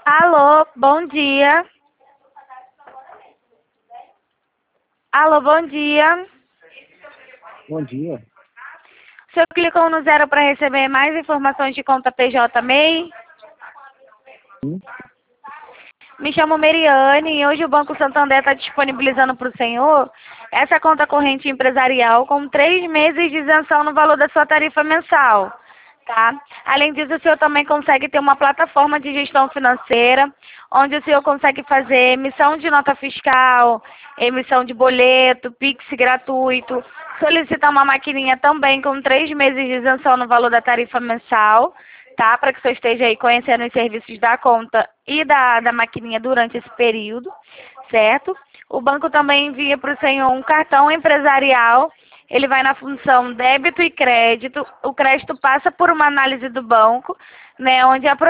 Alô, bom dia. Alô, bom dia. Bom dia. O senhor clicou no 0 para receber mais informações de conta PJ MEI? Sim. Me chamo Meriane e hoje o Banco Santander está disponibilizando para o senhor essa conta corrente empresarial com 3 meses de isenção no valor da sua tarifa mensal. Tá? Além disso, o senhor também consegue ter uma plataforma de gestão financeira, onde o senhor consegue fazer emissão de nota fiscal, emissão de boleto, Pix gratuito, solicitar uma maquininha também com 3 meses de isenção no valor da tarifa mensal, tá? Para que o senhor esteja aí conhecendo os serviços da conta e da maquininha durante esse período, certo? O banco também envia para o senhor um cartão empresarial. Ele vai na função débito e crédito. O crédito passa por uma análise do banco, né, onde a